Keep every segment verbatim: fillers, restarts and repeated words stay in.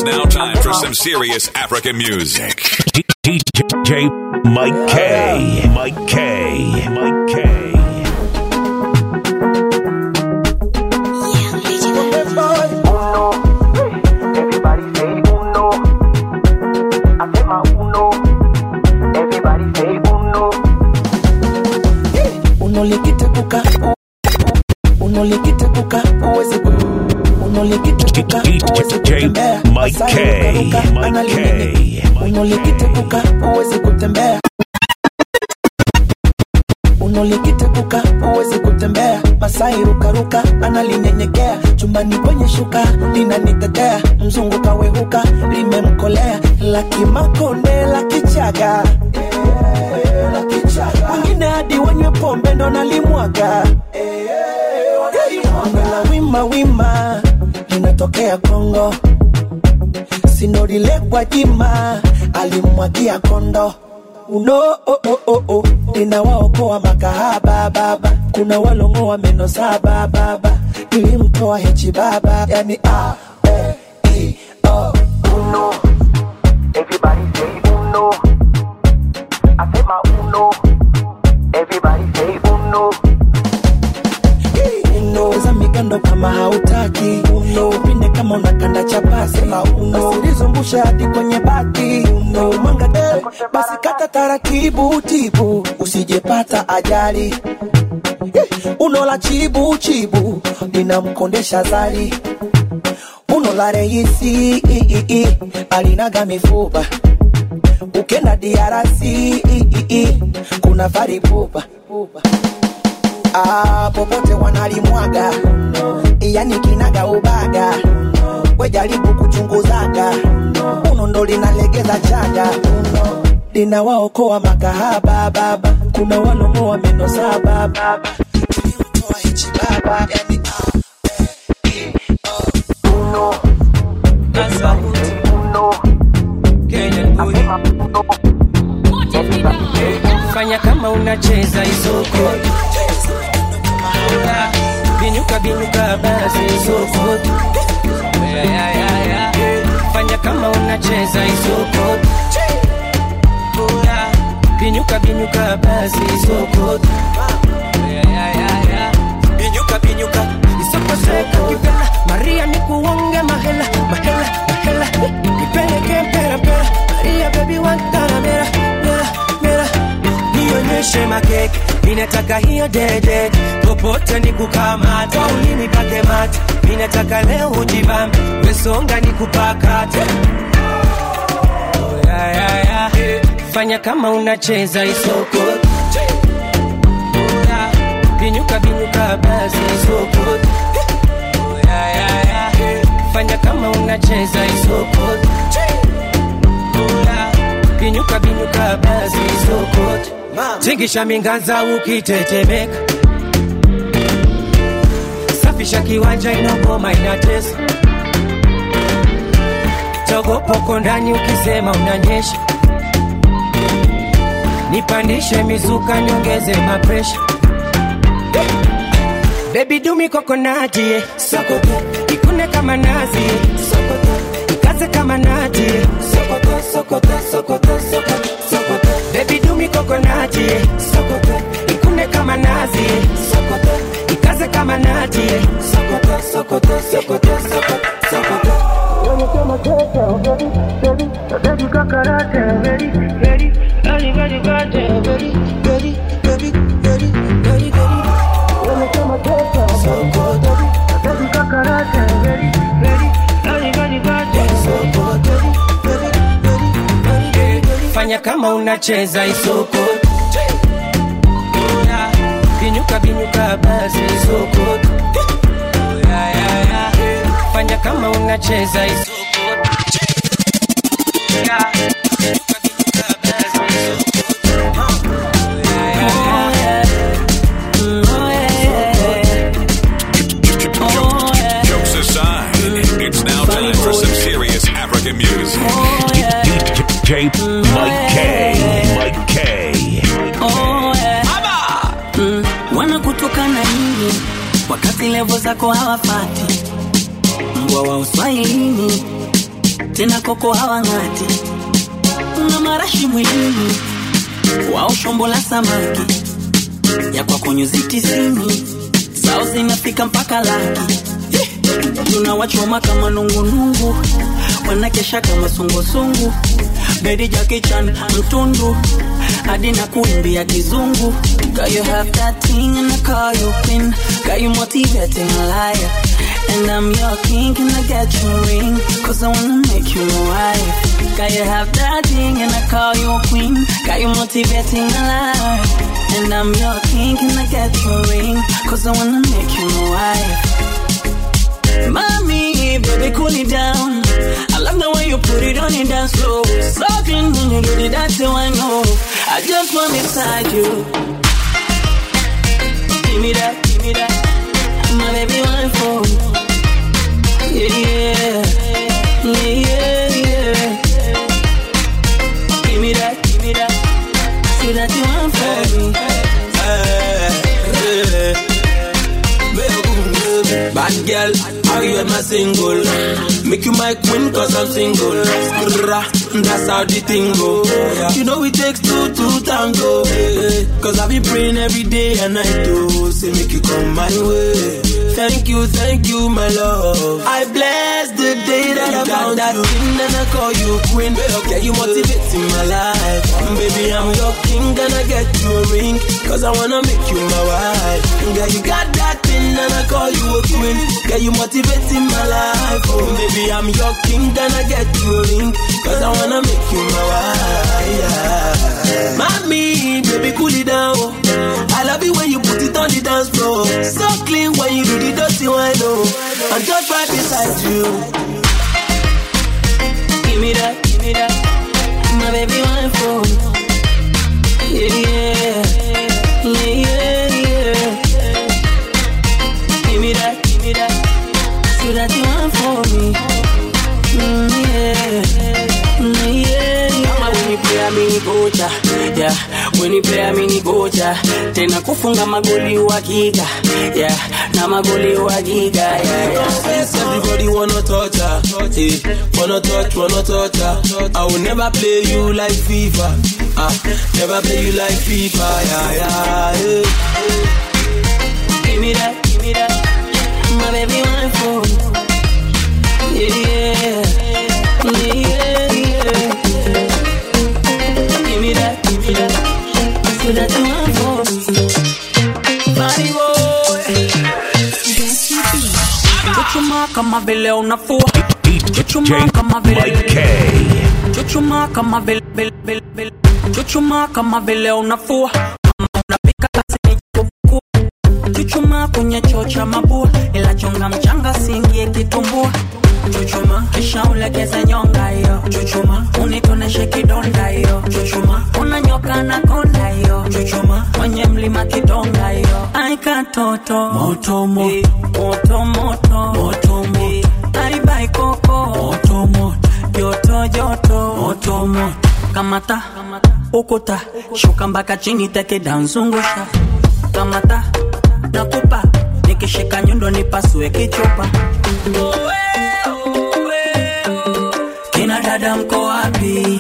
now time for some serious African music. D J Mike K. Mike K. Mike K. Unolikitepuka unolikitepuka uweze ku unolikitepuka uweze kutembea Mike K. Mike K. Unolikitepuka uweze kutembea unolikitepuka uweze kutembea Masai ruka ruka analinyenyekea chumbani kwenye shuka linanitetea mzungu kawehuka limemkolea laki makonde laki chaga wengine hadi wanywe pombe ndo nalimwaga la wima wima linatokea Kongo sinorile kwa jima alimwagia kondo uno oh oh oh oh ninawaokoa makahaba baba kuna walongoa meno saba baba nilimtoa hechi baba yani ah eh e oh uno everybody say uno I say my uno everybody say uno uno za mikando kama hautaki uno upinde kama unakanda chapasi na uno usilizungusha hadi kwenye bati uno mwanga de basi kata taratibu tibu usijepata ajali uno la chibu chibu linamkondesha zali uno la reisi i, i, i, alinaga mifupa ukenda D R C i, i, i, kuna faripupa ah popote wanalimwaga yani kinaga ubaga wejaribu kuchunguzaga uno ndo linalegeza chaga uno linawaokoa makahaba baba kuna walongoa meno saba baba ulimtoa hichi baba yani ah eh oh uno nasa uno Kenyan boy fanya kama unacheza isoko binyuka binyuka basi isoko yeah, yeah, yeah, yeah. Fanya kama unacheza isoko binyuka binyuka basi isoko yeah, yeah, yeah, yeah. Binyuka binyuka isoko seka kipenda Maria nikuonge mahela mahela mahela nipeleke mpera mpera Maria baby wantana mera mera mera nionyeshe makeke minataka hiyo dede popote nikukamata ulini pake mata minataka leo ujibambe wesonga nikupakate oh, yeah, yeah, yeah. Fanya kama unacheza isoko binyuka binyuka basi isoko oh, yeah, yeah, yeah. Fanya kama unacheza isoko binyuka binyuka basi isoko tingisha minganza ukitetemeka safisha kiwanja inogoma inatesa togo poko ndani ukisema unanyesha nipandishe mizuka nyongeze mapresha baby dumi kokonati sokoto ikune kama nazi sokoto ikaze kama nati sokoto sokoto sokoto sokoto sokoto baby dumi kokonati sokoto ikune kama nazi sokoto ikaze kama nati sokoto sokoto sokoto sokoto sokoto when kama kaka baby baby baby kakarate baby baby baby baby baby baby baby baby baby when kama kaka sokoto baby kakarate baby baby baby baby sokoto baby baby fanya kama unacheza isoko binyuka binyuka basi isoko yeah, yeah, yeah. Fanya kama unacheza isoko yeah. Binyuka binyuka basi isoko yeah, yeah, yeah. Oh, yeah. Oh, yeah. Jokes aside, it's now time for some serious African music. Oh, yeah. D J Mike K. Mike K. Oh, yeah. Mm, wana kutokana nyingi wakati levo zako hawafati mbwa wa uswahilini tena koko hawangati. Una marashi mwilini wao shombo la samaki ya kwa konyuzi tisini sao zinafika mpaka laki. Tunawachoma kama nungu nungu, wanakesha kama sungu sungu. Bedi Jackie Chan mtundu hadi na kuimbia kizungu. Girl, you have that thing and I call you queen. Girl, you motivating a liar, and I'm your king. Can I get your ring? Cause I wanna make you my wife. Girl, you have that thing and I call you queen. Girl, you motivating a liar, and I'm your king. Can I get your ring? Cause I wanna make you my wife. Mommy, baby, cool it down. I love the way you put it on and dance slow. Something when you do it, that's how I know. I just want beside you. Give me that, give me that. My baby, one phone. Yeah, yeah, yeah, yeah. Give me that, give me that. See that you want for me. Bad girl, how you am a single? Make you my queen cause I'm single. That's how the thing go. You know it takes two to tango. Cause I be praying every day and night to say make you come my way. Thank you, thank you my love. I bless the day that I found that thing and I call you queen. Yeah, you motivating my life. Baby, I'm your king and I get you a ring. Cause I wanna make you my wife. Yeah, you got that thing and I call you a queen. Yeah, you motivating my life. Oh, baby, I'm your king and I get you a ring. Cause I wanna make you my wife. Yeah. Mommy, baby, cool it down. I love it when you put it on the dance floor. So clean when you do the dirty one, oh. I'm just right beside you. Give me that, give me that. My baby, one phone. Yeah, yeah, yeah, yeah. Give me that, give me that. So that you want for me. Mm, yeah, mm, yeah, yeah. Mama, when you play, I mean you gocha. Yeah, when you play, I mean you gocha. Tena kufunga magoli uhakika. Yeah, na magoli uhakika. Yeah, yeah. Everybody wanna touch her. Hey, wanna touch, wanna touch her. I will never play you like FIFA. Ah, never play you like FIFA. Yeah, yeah, yeah. Give me that, give me that. My baby, one phone. Yeah, yeah, yeah, yeah. Give me that, give me that. So that you want for me. Body boy. Chuchuma kama vile unafua. Chuchuma kama vile. Chuchuma kama vile vile vile. Chuchuma kama vile unafua. Unapika kasi ni kuku. Chuchuma kwenye chocha mabua. Ila chonga mchanga singie kitumbua. Chuchuma, kisha ulegeze nyonga yo. Chuchuma, unitoneshe kidonda yo. Chuchuma, unanyoka na konda yo. Chuchuma, mwenye mlima kidonga yo. Aika toto, moto mo, hey. Moto moto, moto mo, hey. Aibai koko, moto mo, joto joto, moto mo. Kamata, ukuta, shuka mpaka chini teke danzungusha. Kamata, nakupa, nikishika nyundo nipasue kichupa. Kina dada mko wapi?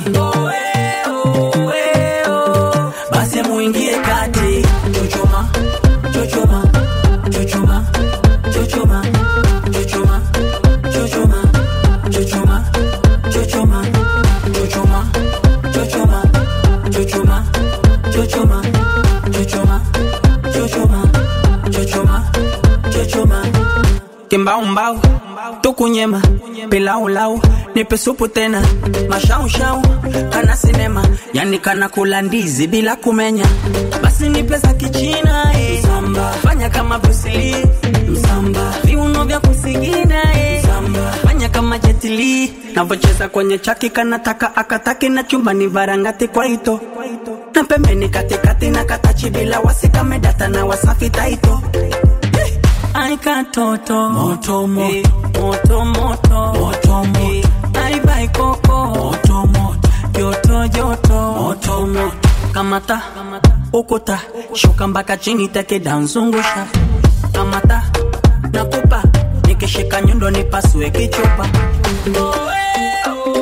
Basi muingie kati. Chuchuma, chuchuma, chuchuma, chuchuma, chuchuma, chuchuma, chuchuma, chuchuma, chuchuma, chuchuma, chuchuma, chuchuma, chuchuma, chuchuma, chuchuma, chuchuma. Kimbao mbao, tukunyema, pilau lau, nipe supu tena, mashau shau, kana sinema, yani kana kula ndizi bila kumenya. Basi nipe za kichina, eh. Msamba, fanya kama Bruce Lee. Msamba, viuno vya kusigina, eh. Msamba, fanya kama Jet Li. Navocheza kwenye chaki kanataka akataki na chumbani varangati kwa ito. Na pembeni katikati na katachi bila wasika medata na wasafi taito. Aika toto, moto mo, hey. Moto moto, moto mo, hey. Aibai koko, moto mo, joto joto, moto mo. Kamata, ukuta, shuka mpaka chini teke danzungusha. Kamata, nakupa, nikishika nyundo nipasue kichupa. Oh, hey, oh.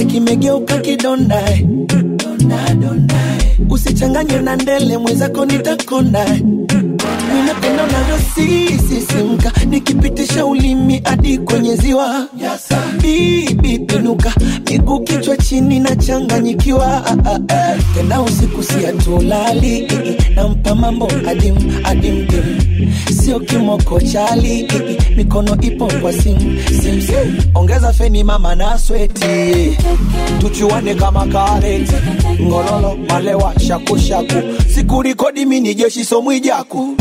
kimegeuka kidonda, donda donda. Usichanganye na ndele mwenzako nitakonda. Ninapenda unavyosisi simka, nikipitisha ulimi hadi kwenye ziwa. Bibi pinuka, miguu kichwa chini na changanyikiwa. Tena usiku siatulali, nampa mambo adim adim dim. Sio kimoko chali, mikono ipo kwa sim sim sim. Ongeza feni mama na sweti, tuchuane kama kareti. Ngololo malewa shaku shaku, siku rekodi mini jeshi somwi jaku.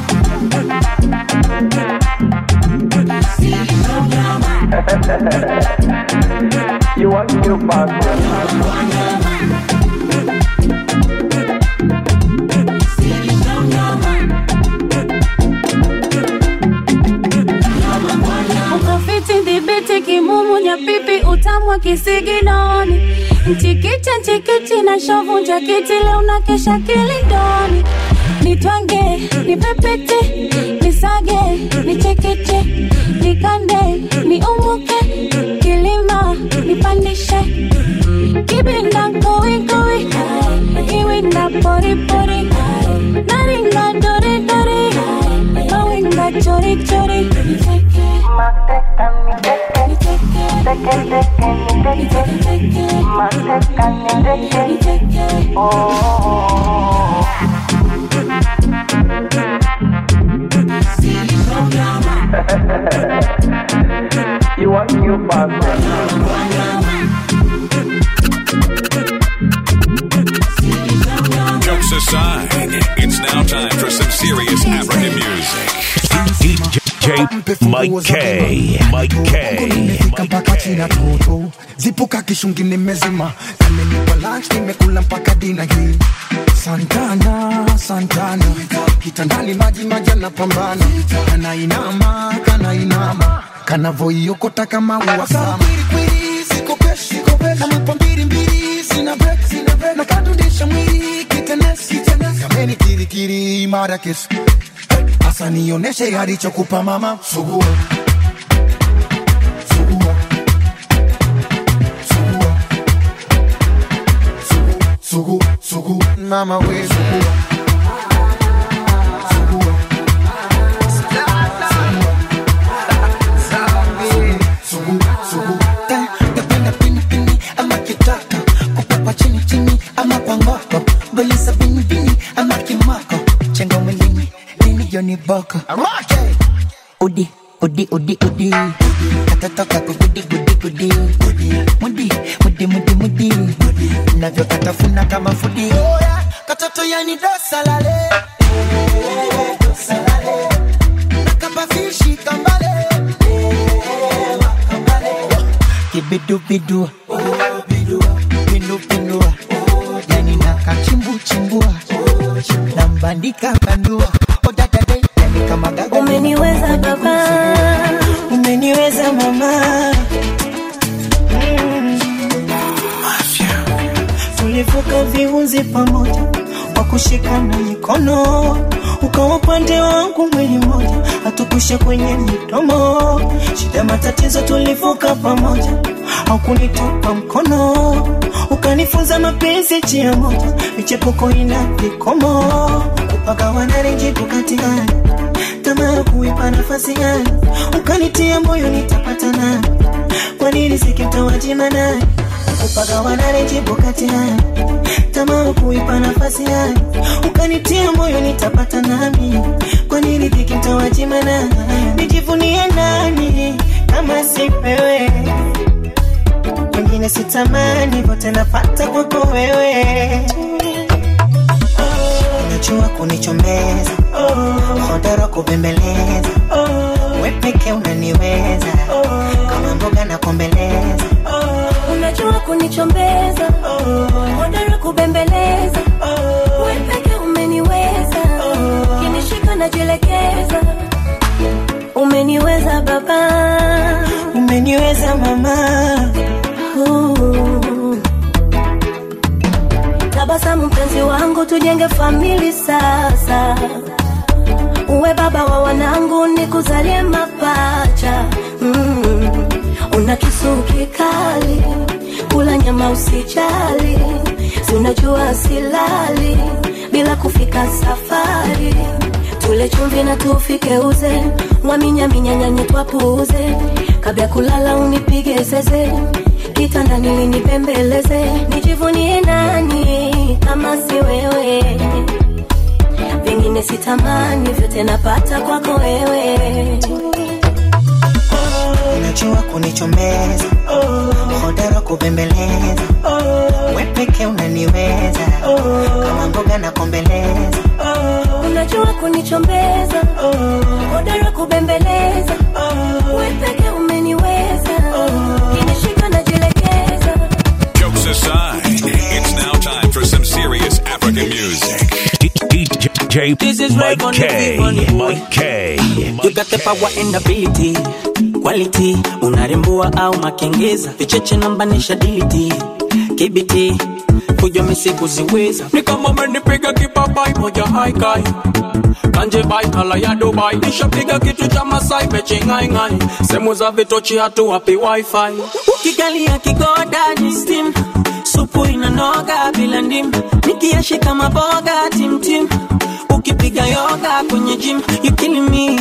You want new passport? Ukafiti dhibiti kimumu nyapipi utamwa kisiginoni. Nchikicha nchikichi na shovu njakiti leo na kesha kilindoni. Nitwange, nipepete, nisage, nichekeche, nikande, niumuke, kilima, nipandishe. Kibinda koi koi, kiwinda pori pori, naringa dori dori, mawinga chori chori. Mateka niteke, teke teke niteke, mateka niteke, oh. You want new passport? Jokes aside, it's now time for some serious African music. D J Mike K. Mike K. Nimefika mpaka china toto, zipuka kishungi nimezima. Nimenipa lunch nimekula mpaka dina hii. Santana, Santana, kitandani maji majana pambana. Kana inama, kana inama, kana voi yokota kama uwasama. Kwiri kwiri, siko pesh, siko pesh. Kama pambiri mbiri, sina break, sina break. Nakadundisha mwiri, kitenes, kitenes. Kameni kiri kiri, Marrakesh. Asa nioneshe halichokupa mama. Sugua, sugua, sugua, sugu, sugu, mama we sugua, sugua, sugu, sugu. Tapenda pini pini ama kitaka, kupapa chini chini ama pangoko, golisa pini pini ama kimako, chenga mwilini lini joni boko. Udi, udi, udi, udi, katatoka kugudi gudi gudi, mudi, mudi, mudi, mudi, navyo katafuna kama fudi. Katoto yani dosalale, dosalale, nakapa fishi kambale, kibidu bidu, bindu bindua, yani nakachimbu chimbua, nambandika bandua. Umeniweza baba, umeniweza mama. Mm. Tulivuka viunzi pamoja, wakushikana mikono, ukawa upande wangu mwili mmoja, hatukusha kwenye midomo. Shida matatizo tulivuka pamoja, haukunitupa mkono, ukanifunza mapenzi njia moja, michepuko ina vikomo. Kupagawa na renji kukatina, tamaa kuipa nafasi gani, ukanitia moyo nitapata nani, kwa nini sikimtawajima nani. Kupagawa na renji kukatina, tamaa kuipa nafasi gani, ukanitia moyo nitapata nami, kwa nini sikimtawajima nani. Nijivunie nani kama sipewe, wengine sitamani, vote napata kwako wewe. Unajua kunichomeza, hodara kubembeleza, wepeke unaniweza, kama mboga na kombeleza. Unajua kunichombeza, hodara kubembeleza, wepeke umeniweza, kinishika na jelekeza. Umeniweza baba, umeniweza mama. uh. Tabasamu mpenzi wangu, tujenge family sasa. Uwe baba wa wanangu, nikuzalie mapacha. mm. Una kisu kikali, kula nyama usijali, si unajua silali bila kufika safari. Tule chumvi na tufike uze, waminya minya nyanye twapuze, kabla kulala unipige zeze, kitandani linipembeleze. Nijivunie nani kama si wewe, vingine sitamani, vyote napata kwako wewe. Unajua kunichomeza, hodara kubembeleza, wewe pekee unaniweza, kama mboga na kombeleza. Unajua kunichomeza, hodara kubembeleza, wewe pekee umeniweza, kinishika na jilegeza. Jokes aside, it's now time for some serious African music. D J Mike K. Mike K. You got the power and ability, quality, unarembua au makengeza, vicheche nambanisha diliti, K B T, kujo misiku ziweza. Ni kama menipiga kipapai moja haikai, kanje bai kala ya Dubai, nishapiga kitu cha Masai meche ngai ngai, semu za vitochi hatu wapi wifi. Ukigalia kigoda ni steam, supu inanoga bila ndim, nikiashika maboga tim tim, ukipiga yoga kwenye gym, you killing me.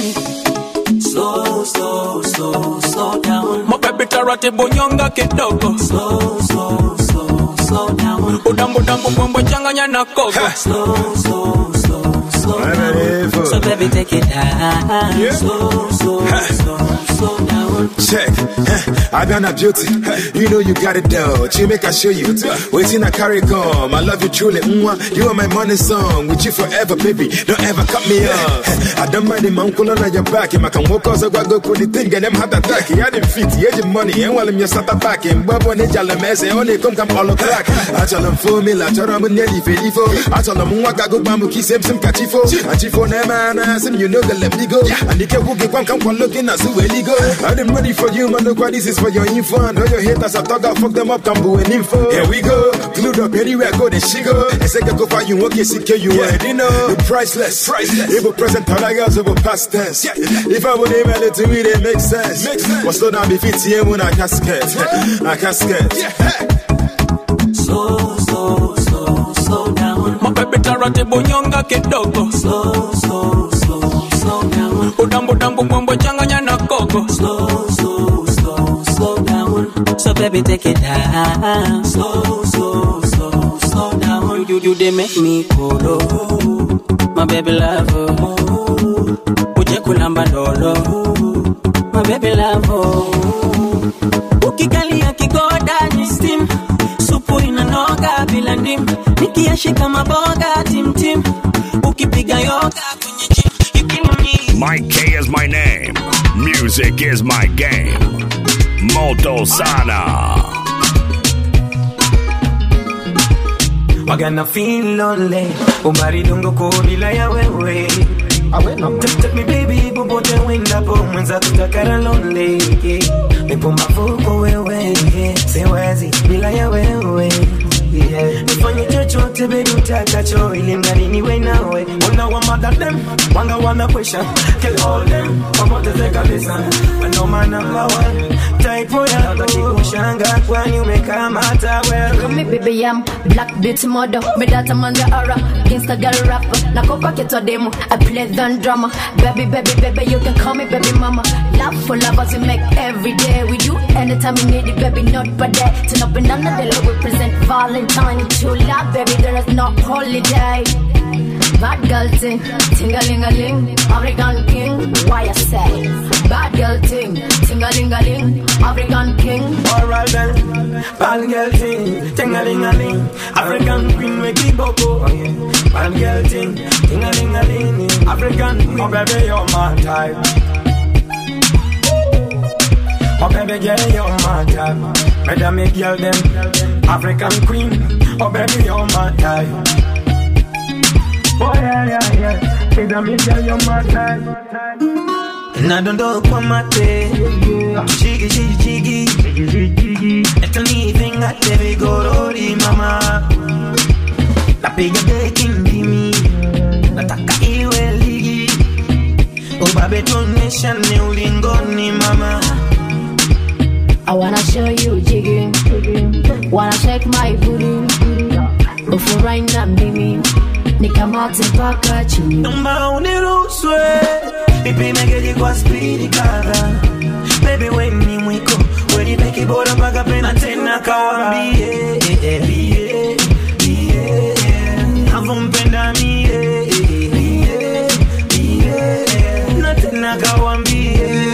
Slow, slow, slow, slow down. Mababy taratibu nyonga kidogo. Slow, slow, slow, slow down. Udambu dambu mwembo changanya na koko. Slow, slow, slow, slow down. So baby take it down. Yeah. Slow, slow, slow, slow down. Check, I got a beauty. You know you got it though. She make I show you. Waiting I carry come. I love you truly. You are my money song. With you forever, baby. Don't ever cut me off. I don't mind him. I'm cool on your back. I can walk cause I go put the thing and them had attack. I didn't fit. You had money. And while I'm just back in Babo Nijala Mess, only come come all o'clock. I tell them for me, I tell them nearly Felifo. I tell them what I go Bamuki, same some Katifo. And Chifo Neman, and you know, let me go. And the Kabu come come looking as who will go. I'm ready for you, man. Look what this is for your info. And all your haters, I talk, I fuck them up, Kambu and info. Here we go. Glued up anywhere, go, they she go. They say, go for you, okay, secure you, yeah. Already know. The priceless, priceless. It will present all I got, it will past tense. Yeah. If I would email it to me, it makes sense. Makes sense. But slow down, be fit here when I casket. I casket. Yeah. Slow, slow, slow, slow down. My baby taratibu nyonga kidogo. Slow, slow, slow, slow down. Udambu dambu mwembo changanya na koko. Slow, slow, slow, slow down. So baby take it down. Slow, slow, slow, slow down. You, you, they make me cool. My baby love. Uje kulamba dolo. My baby love. Ukigalia kigoda ni steam, supu inanoga bila ndim, nikiashika maboga tim tim, ukipiga yoga kwenye gym, you killing me. Mike K is my name. Music is my game. Moto Sana. Wagana feel lonely, umari dungo kubila ya wewe. Take me baby, bubote wenda po mwenza tutakara lonely. Nipo mafuko wewe, siwezi bila ya wewe. Nifanye chochote baby utakacho, ili mgani niwe nawe. Wanda wa mother them, wanga wana question, kill all them, wamote ze kabisa. I know my number one, type ya Nataki kushanga kwani umekamata wewe. Call me baby I'm black beauty model, me data man the aura, gangsta girl rapper. Na kopa keto demo, I play the drama. Baby baby baby you can call me baby mama. Love for lovers we make every day. We do anytime we need it baby, not per day. Turn up and under the low, we present Valentine. True love baby, there is no holiday. Bad girl thing, ting-a-ling-a-ling, African king, why I say? Bad girl thing, ting-a-ling-a-ling, African king. Alright then, bad girl thing, ting-a-ling-a-ling, African queen we keep up. Oh yeah, bad girl thing, ting-a-ling-a-ling, African queen. Oh baby you're my type. Oh baby girl you're my type. Better make girl them, African queen. Oh baby you're my type. Oh yeah, yeah, yeah. Better make girl you're my type. And I don't know what my day. Jiggy, jiggy, jiggy. It's anything I tell you, go to mama. La pega de kindimi. Nataka iwe ligi. Ubabe tuonesha ne ulingoni mama. I wanna show you jigging, wanna shake my booty. But for right now, baby, nikamate mpaka chini. Naomba uniruhusu nipige kwa speed kadha. Baby wewe ni mwiko, wewe ni peke bora mpaka pena tena kawaambie. Navompenda mie, na tena kawaambie.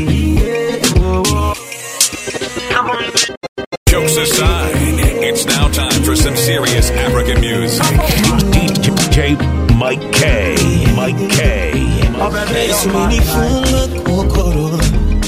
Jokes aside, it's now time for some serious African music. D J Mike K. Mike K. Naisu minifunga kokoro,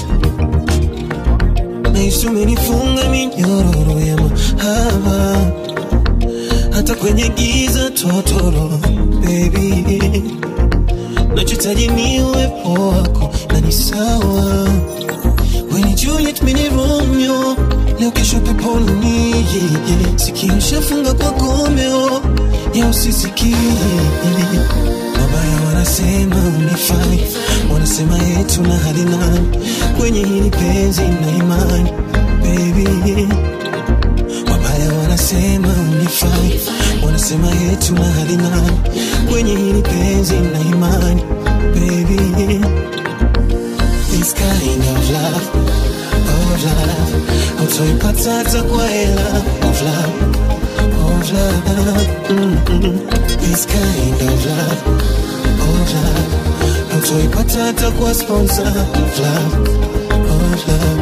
naisu minifunga minyororo ya mahaba, hata kwenye giza totoro, baby. Nachotaji ni uwepo wako na ni sawa. When you Juliet mini Romeo, leo kesho peponi, yeah, yeah. Sikio shafunga kwa komeo, ya usisikie. Wabaya wanasema unifai, wanasema yetu na hali nani, kwenye hili penzi na imani, baby. Wabaya wanasema unifai, wanasema yetu na hali nani, kwenye hili penzi na imani, baby. This kind of love, of love, hautoipata hata kwa hela, of love, of love, mm-mm. This kind of love, of love, hautoipata hata kwa sponsor, of love, of love.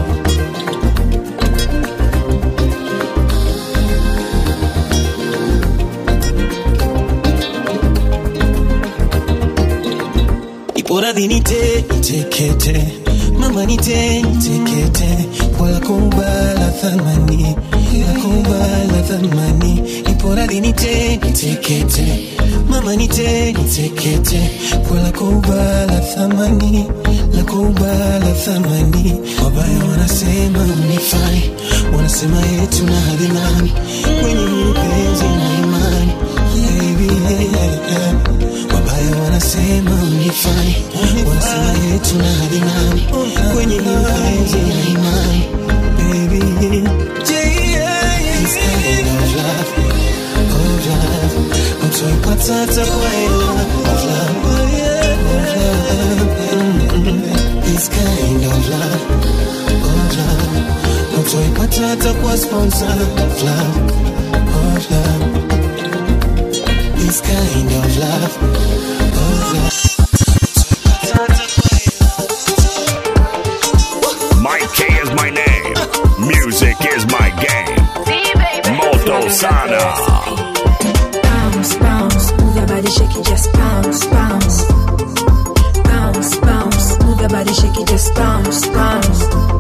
Ipora dinite, itekete, mama nite, itekete, wala kumbala thamani, la kumbala thamani. Ipora dinite, itekete, mama nite, itekete, wala kumbala thamani, la kumbala thamani. Wabaya wanasema unifai, wanasema yetu na hadi nani, kwenye hili penzi na imani, baby, yeah, yeah, yeah. Wabaya wanasema unifai, wanasema yetu na hadi nani, kwenye hili penzi na imani, baby. This kind of love, of love, hautoipata hata kwa hela, of love, of love, mm-mm. This kind of love, of love, hautoipata hata kwa sponsor, of love, of love. This kind of love, of love. Mike K is my name. Music is my game. Moto Sana. Bounce, bounce, move your body, shake it, just bounce, bounce. Bounce, bounce, move your body, shake it, just bounce, bounce.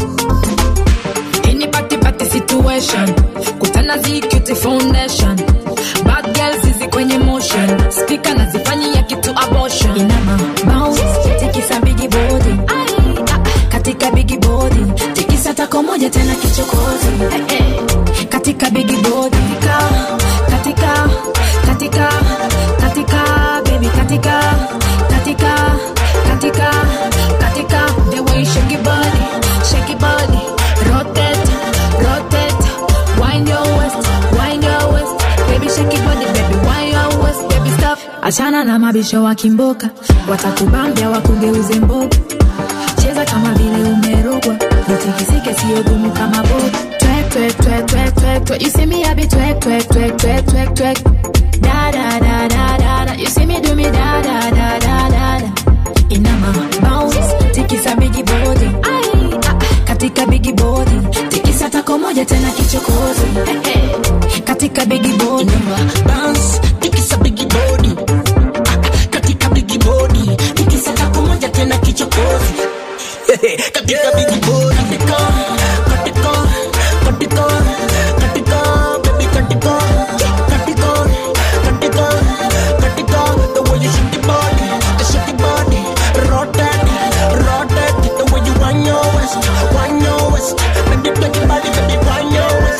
Any party, party situation, kutana zikute foundation. Bad girls is kwenye motion, speaker na zifanyia kitu abortion. Inama, bounce, tikisa bigi body, katika bigi body, tikisa tako moja tena kichokozi. Hey, hey. Katika bigi body, katika, katika, katika, baby, katika, katika, katika, katika, the way you shake your body, shake your body, rotate, rotate, wind your waist, wind your waist, baby, shake your body, baby, wind your waist, baby, stop. Achana na mabisho wa kimboka, watakubambia wakugeuze mboga. Cheza kama vile umerogwa, utikisike sio gumu kama boga. Twerk, twerk, twerk, twerk, twerk, twerk. You see me, I be twerk, twerk, twerk, twerk, twerk, twerk. Da da da da da da. You see me do me da da da da da da. Inama, bounce, tikisa bigi body. Ay, ah, katika bigi body, tikisa tako moja tena kichokozi. Hey, hey. Katika bigi body, inama, bounce, tikisa bigi body. Katika bigi body, tikisa tako moja tena kichokozi. Katika bigi body, katika, katika, katika, katika, baby, katika, katika, katika, katika, the way you shake the body, shake the body, rotate, rotate, the way you wind your waist, wind your waist, baby, take your body, baby, wind your waist.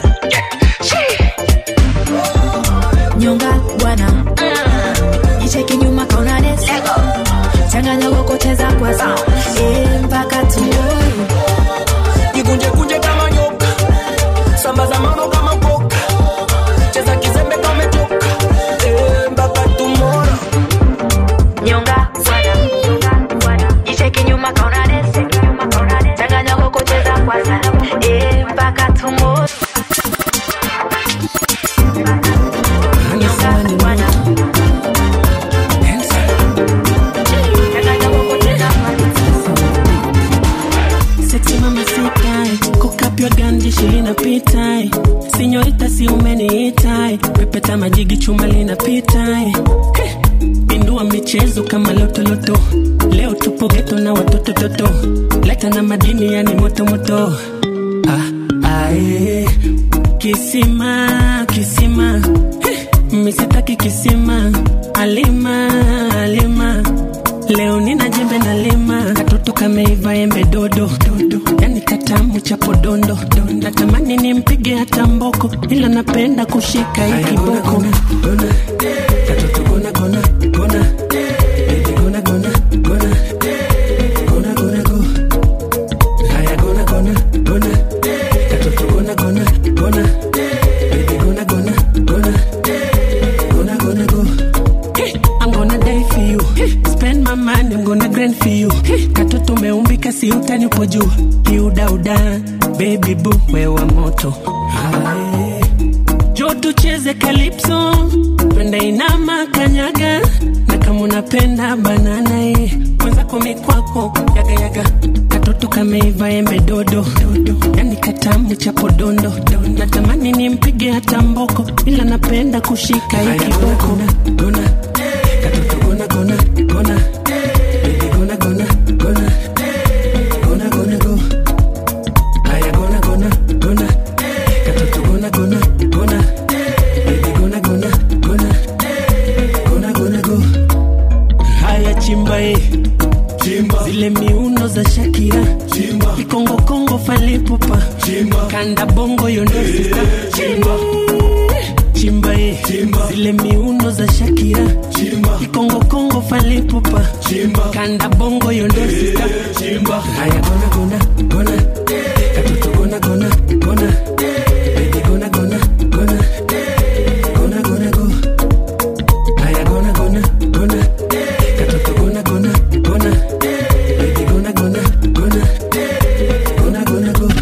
Nyonga bwana, icheke changanya goko cheza kwa sa eh mpaka tomorrow. Jikunje kunje kama nyoka, sambaza mano kama mboka, cheza kizembe kama toka eh mpaka tomorrow. Nyonga swada swada icheki nyuma kaona dance nyuma kaona dance changanya goko cheza kwa sa eh mpaka tomorrow. Pitai sinyorita si umeniitai pepeta majigi chuma linapitai pindua michezo kama loto loto leo tupo geto na watoto toto leta na madini yani moto moto ah ae kisima kisima misitaki kisima alima alima leo nina jembe na lima katoto kameiva embe dodo dodo yani katamu cha podondo natamani nimpige hata mboko ila napenda kushika hii kiboko katoto gona gona gona baby gona gona gona gona gona go haya gona gona gona katoto gona gona gona baby gona gona gona gona gona go hey, I'm gonna die for you hey, spend my money I'm gonna grind for you hey, katoto meumbika si utani upo juu kiuda uda baby boo wewa moto hai jo tucheze calypso penda inama kanyaga na kama unapenda banana eh kwanza komi kwako yaga yaga katoto kameiva embe dodo dodo yani katamu cha podondo natamani nimpige hata mboko ila napenda kushika hii kiboko gona katoto gona gona gona baby gona gona gona gona gona go haya gona gona gona katoto gona gona gona baby gona gona gona gona gona go haya chimba eh chimba zile miuno za Shakira chimba Kongo Kongo falipupa chimba kanda bongo yondo sister chimba chimba eh chimba zile miuno za Shakira chimba Kongo Kongo falipupa chimba kanda bongo yondo sister chimba haya gona gona gona katoto gona gona gona baby gona gona gona gona gona go haya gona gona gona katoto gona gona gona baby gona gona gona gona gona go.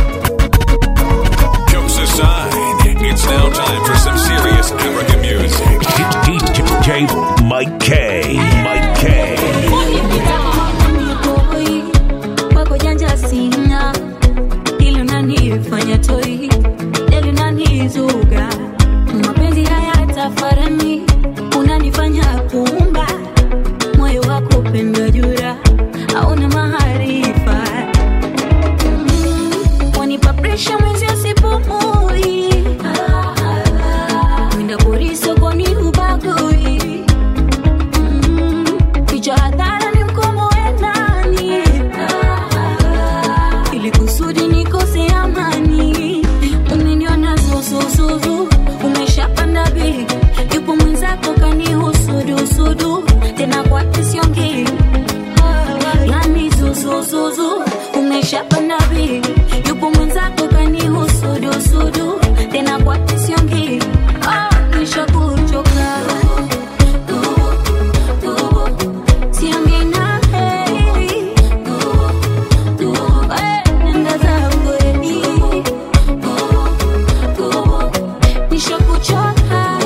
Jokes aside, it's now time for some serious African music. D J Mike K. Mike K. Wako janja sina ili unanifanya toi ili unanizuga mapenzi haya tafarani unanifanya kuumba moyo wako pendo jura hauna maarifa mm, wanipa pressure mwezi usipumui mwenda poriso koni ubagui mm, kicha hadhara ni mkomo endani ili kusudi nikose amani umeniona zuzuzuzu umeshapanda bi yupo mwenzako kanihusudu sudu tena kwa kisiongi yani zuzuzuzu umeshapanda bi yupo mwenzako kanihusudu sudu tena kwa kisiongi ah nishakuchoka siongei na heri nenda zangu eni nishakuchoka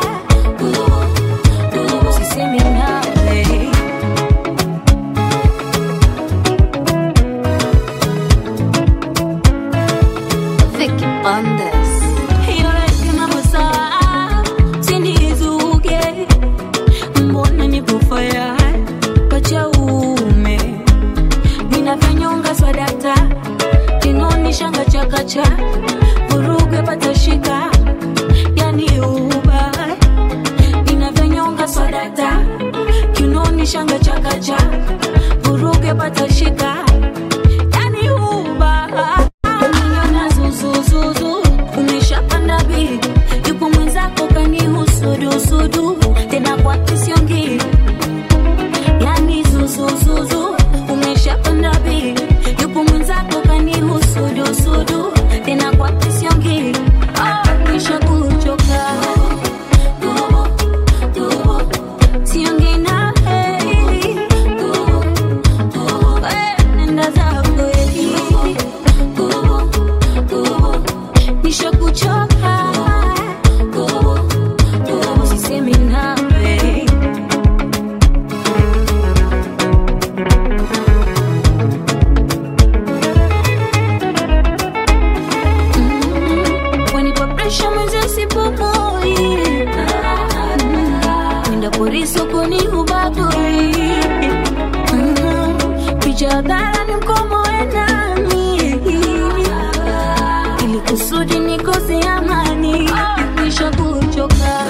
sisemi nawe Vicky Bandes. Yore mambo sawa sinizuge mbona nipo fire pacha ume ninafanyonga swadata kinoni shanga chakacha vuruge patashika yani uba ninafanyonga swadata kinoni shanga chakacha vuruge patashika yani uba umeniona zuzuzuzu umeshapanda bi yupo mwenzako kanihusudu sudu tena kwa kisiongi yani zuzu por isso kuni ubagui. Mm-hmm. Picha dala ni mkomo enami, ili kusudi nikose amani, nisha kuchoka.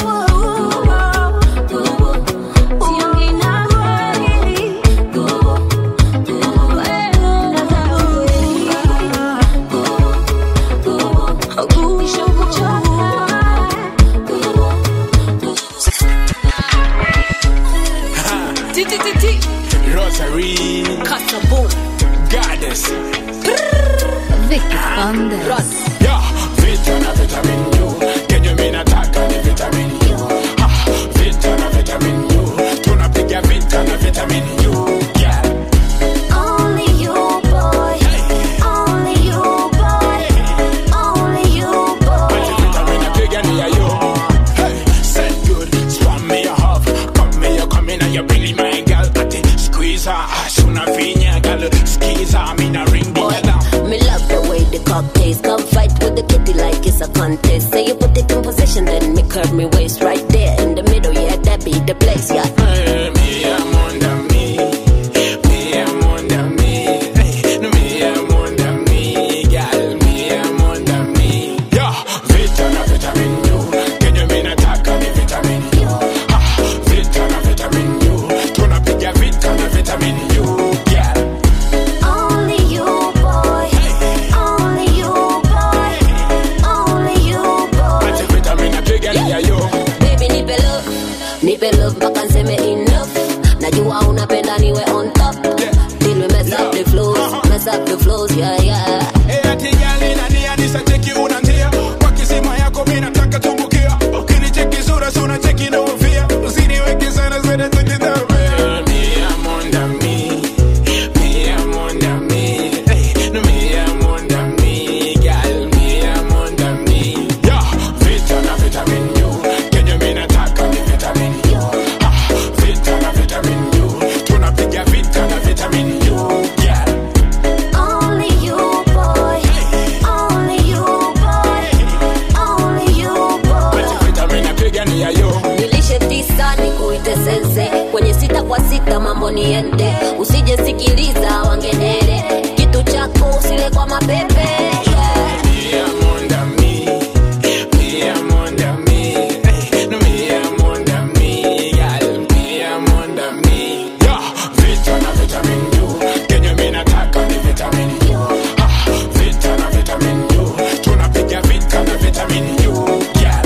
Rosary, Casabon, Goddess, Vicky Fanders. yeah, Vitana vitamin U. Can you mean attack on the vitamin U? Ah, Vitana vitamin U. Tunapiga Vitana vitamin U. Yeah. Only you, boy. Only you, boy. Only you, boy. Vitamin apiga ni ya yo. Hey, said good, swam me a half. Come me, you come in and you really my girl. Squeeze her, soon a vinya, girl. Squeeze her, me na ring the bell. Me love the way the cock tastes. Come fight with the kitty like it's a contest. Say you put it in position, then me curve me waist right there in the middle. Yeah, that be the place. Yeah. Hey, me I'm under me, me I'm under me, hey, no me I'm under me, girl. Me I'm under me. Yeah, Vitana vitamin U. Can you mean attack on the vitamin U? Ah, Vitana vitamin U. Tunapiga Vitana vitamin U. Yeah. Only you, boy. Only you, boy. Only you, boy. Vitamin apiga ni ya yo. Baby nipe love, nipe love mpaka nseme enough. Najua unapenda niwe on top. Till we mess up the flows, mess up the flows, yeah yeah. Hey, ati gali na nia nisa cheki unantia. Kwa kisima yako mimi nataka tumbukia. Ukinicheki sura sura cheki na ufia. Usiniweke sana sana cheki down. Me I'm under me, me I'm under me, hey, no me I'm under me, girl. Me I'm under me. Yeah, Vitana vitamin U. Can you mean attack on the vitamin U? Ah, Vitana vitamin U. Tunapiga Vitana vitamin U. Yeah. Only you, boy. Only you, boy. Only you, boy. Vitamin apiga ni ya yo. Nilishe tisa nikuite sense. Kwenye sita kwa sita mambo niende. Usije sikiliza wangenere. Kitu chako usile kwa mapepe. Yeah. Me I'm under me, me I'm under me, hey, no me I'm under me, girl. Me I'm under me. Yeah, Vitana vitamin U. Can you mean attack on the vitamin U? Ah, Vitana vitamin U. Tunapiga Vitana vitamin U. Yeah.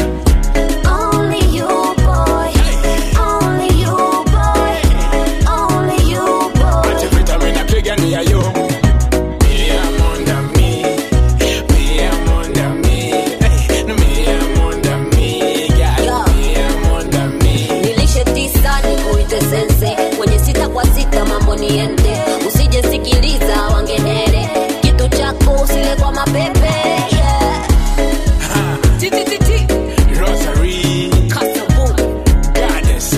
Only you, boy. Only you, boy. Only you, boy. Vitamin apiga ni ya yo. Me I'm under me, me I'm under me, hey, no me I'm under me, girl. Me I'm under me. Nilishe tisa nikuite sense. Kwenye sita kwa sita mambo niende. Usije sikiliza wangenere. Kitu chako usile kwa mapepe. Yeah. T T T T. Rosary, Casabon, Goddess.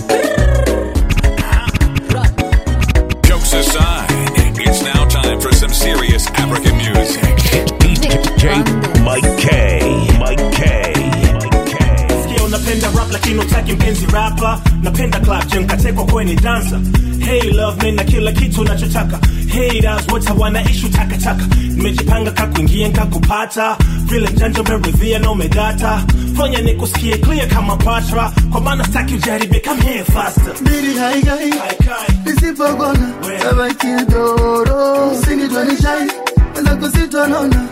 Jokes aside, it's now time for some serious African music. D J Mike K. Mike K. Mike K. Sikia unapenda rap lakini utaki mpenzi rapper. Napenda club jam katekwa kwenye dancer. Hey love me na kila kitu unachotaka. Haters wote hawana issue taka taka. Nimejipanga kakuingia nikakupata. Vile mjanja umeridhia na umedata. Fanya nikusikie clear kama patra. Kwa maana sitaki ujaribe, come here faster. Biri hai gai nisipogona tabaki doro usinitwe ni shai wala kusitonona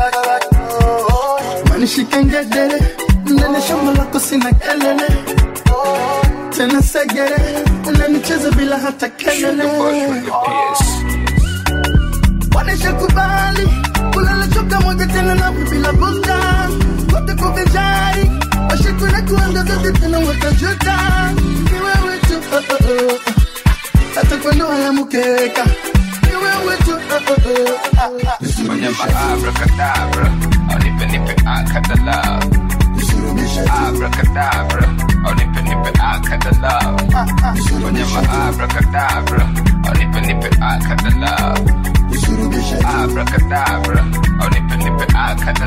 manishike ngedere ndani shamba lako sina kelele tena segere unanicheza bila hata kelele wanesha kubali kulala choka moja tena na bila busta kote kuvijai washikuna kuangaza tena watajuta ni wewe tu oh, oh, oh. Hata kwa ndoa ya mkeka ni wewe tu oh, oh, oh. Whenever abracadabra, onipe nipe akadala. Abracadabra, onipe nipe akadala. Whenever abracadabra, onipe nipe akadala. Abracadabra, onipe nipe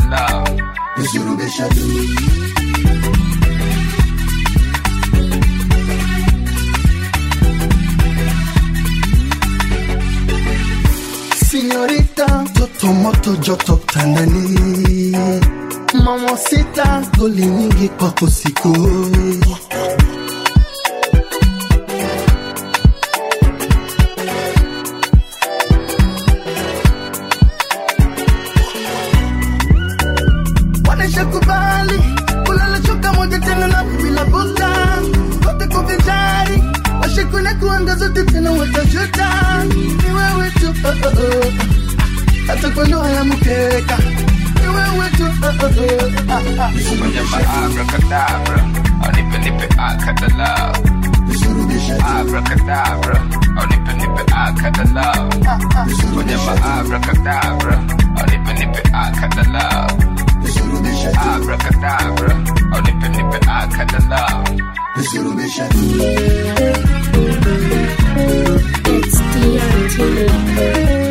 akadala. moto joto kitandani, mama sita goli nyingi kwako siku. Wanesha kubali kulala choka moja tena na bila buta, kote kuvijari washikune kuanga zote tena watajuta. Ni wewe tu oh oh oh, hata kwa ndoa ya mkeka. Ni wewe tu oh oh oh. Kwenye maabracadabra, onipe nipe akadala. Abracadabra, onipe nipe akadala. Kwenye maabracadabra, onipe nipe akadala. Abracadabra, onipe nipe akadala. It's D R T.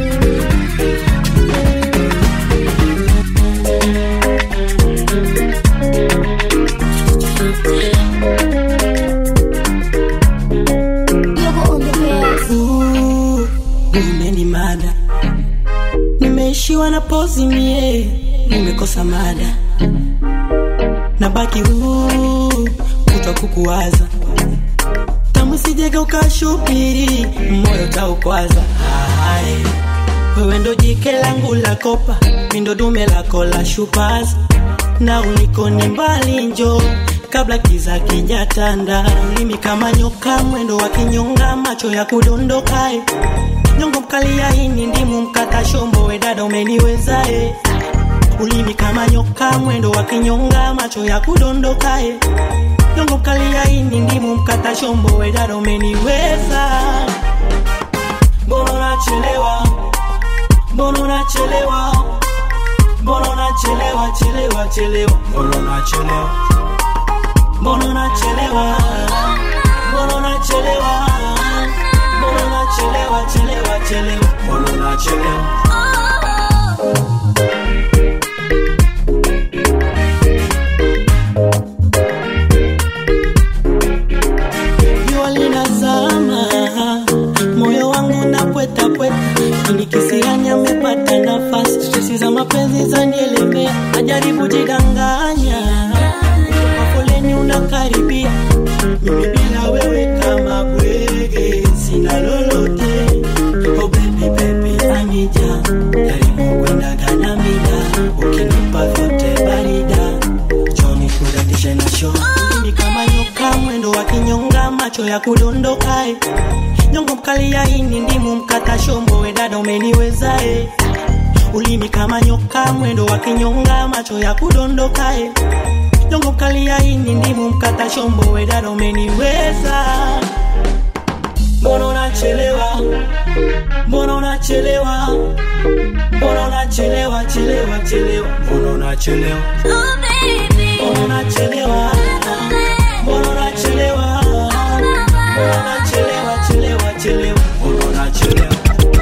Umenimada, nimeishiwa na pozi mie, nimekosa mada, nabaki huu kutwa kukuwaza, tamu sijega ukashupiri, moyo taukwaza. Hai, wewe ndo jike langu la kopa, mindo dume lako la shupaza, na uliko ni mbali njo kabla kiza kijatanda. Ulimi kama nyoka mwendo wa kinyonga, macho ya kudondokae, nyongo mkali ya hini ndimu mkata shombo, we dada umeniweza eh. Ulimi kama nyoka mwendo wa kinyonga, macho ya kudondokae, nyongo mkali ya hini ndimu mkata shombo, we dada umeniweza. Mbona unachelewa, mbona unachelewa, mbona unachelewa, chelewa chelewa, mbona unachelewa, mbona unachelewa, mbona unachelewa, mbona unachelewa, chelewa chelewa, mbona unachelewa. Jua linazama, moyo wangu napweta pweta, nikisianya mepata nafasi, stresi za mapenzi zanielemea, najaribu jidanganya, mafoleni unakaribia, mimi bila wewe kama bwege, sina lolote. Oh baby baby anija, karibu kwenda gana mida, ukinipa vyote barida, Johnny kudatisha na show. Mimi kama nyoka mwendo wa kinyonga, macho ya kudondokae, nyongo mkali ya hini ndimu mkata shombo, we dada umeniweza eh. Ulimi kama nyoka mwendo wa kinyonga, macho ya kudondokae, nyongo mkali ya hini ndimu mkata shombo, we dada umeniweza. Mbona unachelewa, mbona unachelewa, mbona unachelewa, chelewa chelewa, mbona unachelewa, oh baby, mbona unachelewa, mbona unachelewa, mbona unachelewa, chelewa chelewa, mbona unachelewa.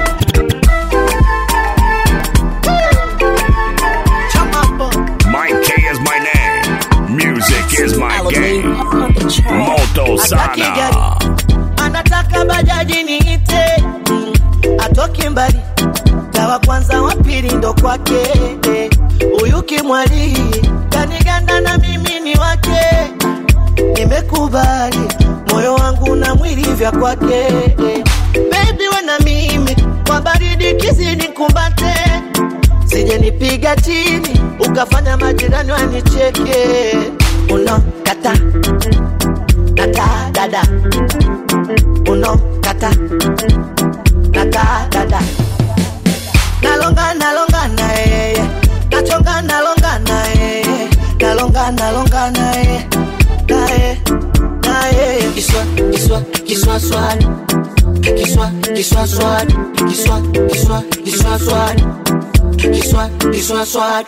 Mike K is my name. Music is my game. Moto Sana. Anataka bajaji niite, mm, atoki mbali, tawa kwanza wa pili ndo kwake, huyu kimwali kaniganda na mimi ni wake, nimekubali moyo wangu na mwili vya kwake. Baby we na mimi kwa baridi kizidi kumbate, sije nipiga chini ukafanya majirani wanicheke. Uno kata kata dada, uno kata kata dada, nalonga nalonga na yeye, nachonga nalonga na yeye, nalonga nalonga na yeye, na yeye na yeye. Kiswa kiswa kiswa swali, kiswa kiswa swali, kiswa kiswa kiswa swali, kiswa kiswa swali.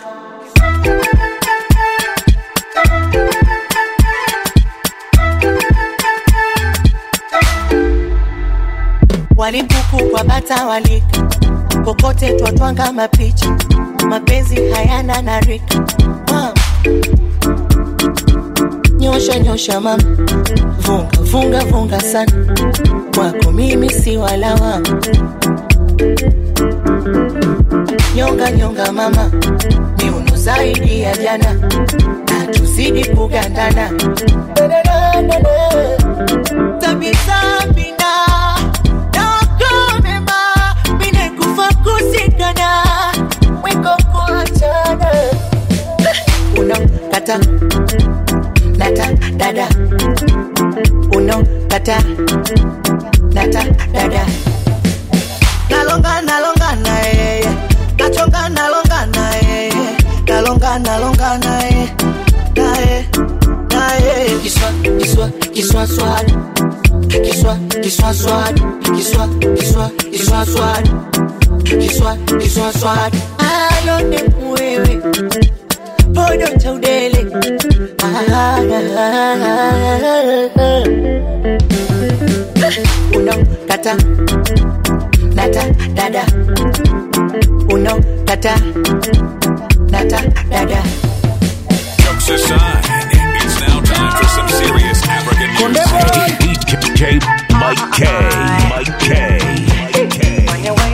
Walipuku kwa bata walika, kokote twatwanga mapicha, mapenzi hayana narika. Wow. Nyosha nyosha mama, vunga vunga vunga sana, kwako mimi si wala wangu. nyonga nyonga mama, miuno zaidi ya jana, na tuzidi kugandana. Tabisa bina, nako mema, mine kufa kusikana, weko kuachana. Uno kata, nata dada, uno kata, nata dada. Nalonga nalonga na eh, nachonga nalonga na eh, nalonga nalonga na eh, na eh, na eh. Kiswa kiswa kiswa swad, kiswa kiswa swad, kiswa kiswa kiswa swad, kiswa kiswa swad. Alone mwewe, podo chaudele. Uno kata, nata dada, uno kata, nata dada. Jokes aside, it's now time for some serious African music. D J Mike K. Mike K. Mike K.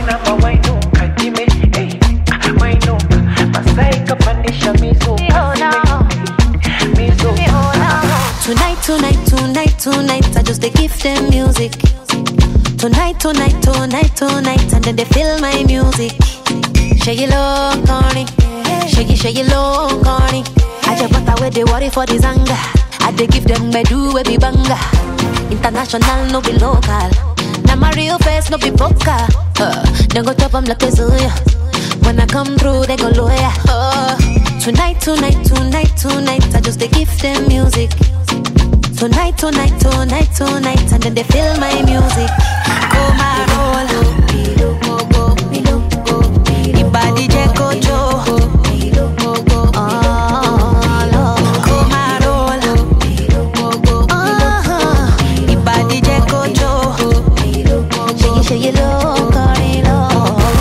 Tonight, tonight, tonight, tonight, I just they give them music. Tonight, tonight, tonight, tonight, and then they feel my music. Shake it low, corny. Shake it, shake it low, corny. I just want away the worry for the zanga. I they give them my do we be banga. International, no be local. Now my real face, no be poker. Uh, then go top 'em like a zoya. When I come through, they go lawyer. Uh, tonight, tonight, tonight, tonight, I just they give them music. Tonight, tonight, tonight, tonight, and then they feel my music. Go my roll, ibadi jeko jo. Go my roll, ibadi jeko jo. Shake it, shake it low, carry low.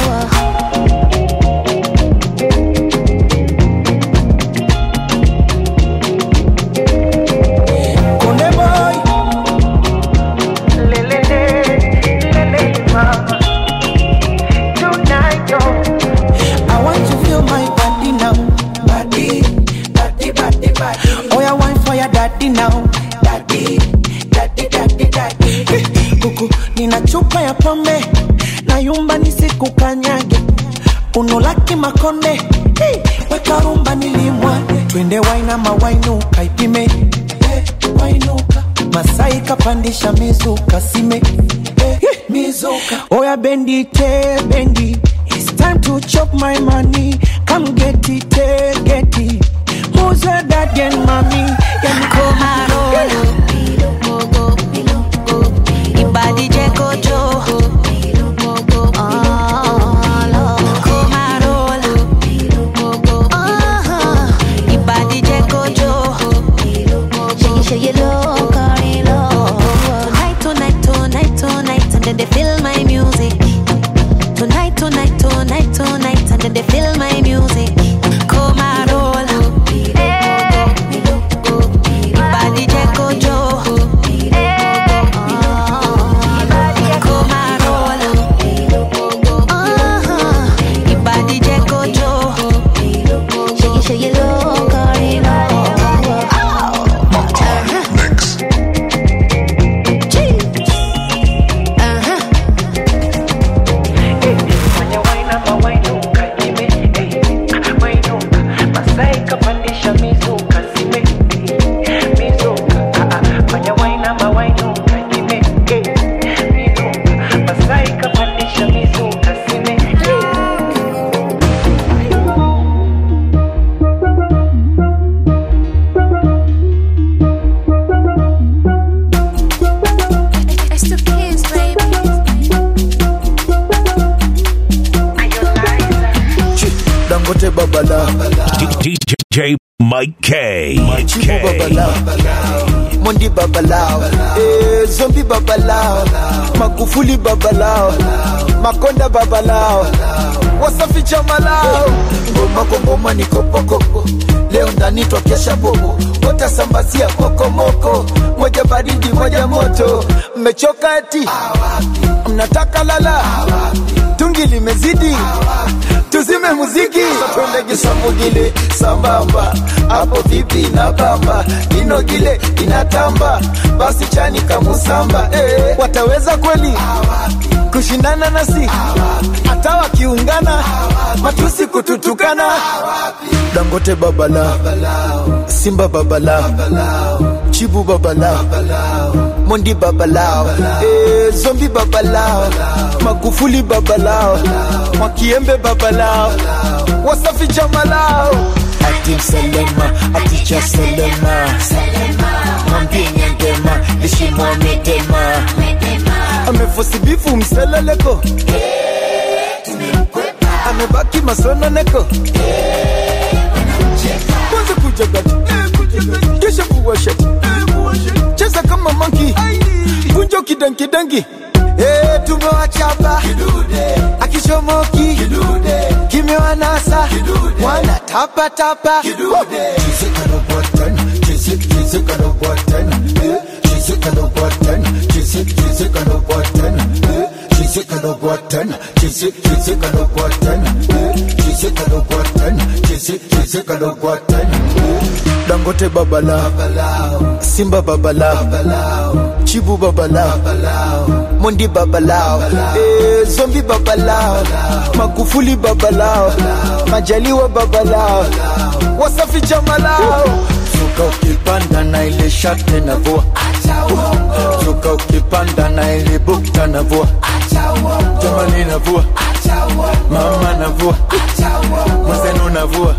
Chupa ya pombe na yumba nisikukanyage, unolaki makonde hey, weka rumba nilimwage, twende waina mawainuka ipime hey, wainuka Masai kapandisha mizuka sime hey, mizuka oya bendi te bendi, it's time to chop my money, come get it eh, get it, who's your daddy and mommy, yani komaro ibadi jeko jo. Ibadi jeko jo. Shake it, shake it low, carry low. Tonight, tonight, tonight, tonight, and then they feel my music. Tonight, tonight, tonight, tonight, and then they feel my music. Come and roll. Ibadi jeko jo. D J Mike K. Mike K. Babalao, Mondi Babalao, eh, Zombie Babalao, Magufuli Babalao, Makonda Babalao, Wasafi Chamalao, Ngoma ngoma ni kopo kopo, leo ndani twakesha bobo, watasambazia koko moko, moja baridi moja moto, mmechoka eti, mnataka lala, tungi limezidi, tuzime nipe muziki twende kisambugile sambamba hapo vipi na bamba ino gile inatamba basi chani kamusamba eh, wataweza kweli kushindana nasi hata wakiungana matusi kututukana Dangote babala Simba babala Chibu babala Mondi babala eh, Zombi babala Magufuli babala Mwakiembe babala Wasafi jamalao Atim Selema Aticha Selema Mwambie nyangema Lishimo medema Amefosibifu mseleleko Amebaki masono neko Kwanza kujagati Kesha kuwashati Cheza kama monkey Kunjo kidanki danki Eh, tumewachapa Akishomoki Kimewa nasa Wana tapa tapa Chizika no button Chizik, chizika no button Chizika no button Chizik, chizika no button Chizika no button Chizik, chizika no button Chizika no button Chizik, chizika no button Dangote babala Simba babala Chibu babala Mondi babala eh, Zombi babala Magufuli babala Majaliwa babala Wasafi jamalao Zuka ukipanda na ile shate na vua Zuka ukipanda na ile bukta na vua Jamani na vua Mama na vua Mwazenu na vua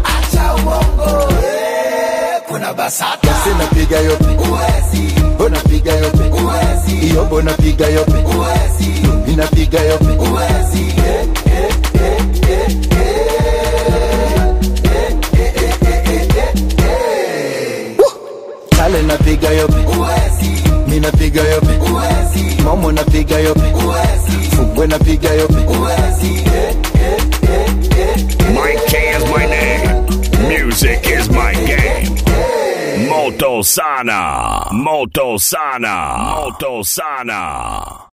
Kuna basata Sina piga yope Uwezi Bona piga yope Uwezi Iyo bona piga yope Uwezi Ina piga yope Uwezi eh, eh, eh, eh, eh. Kale na piga yope Uwezi Mina piga yope Uwezi Momo na piga yope Uwezi Fungwe na piga yope Uwezi eh, eh, eh, eh. Mike K is my name. Music is my game. Moto Sana. Moto Sana. Moto Sana.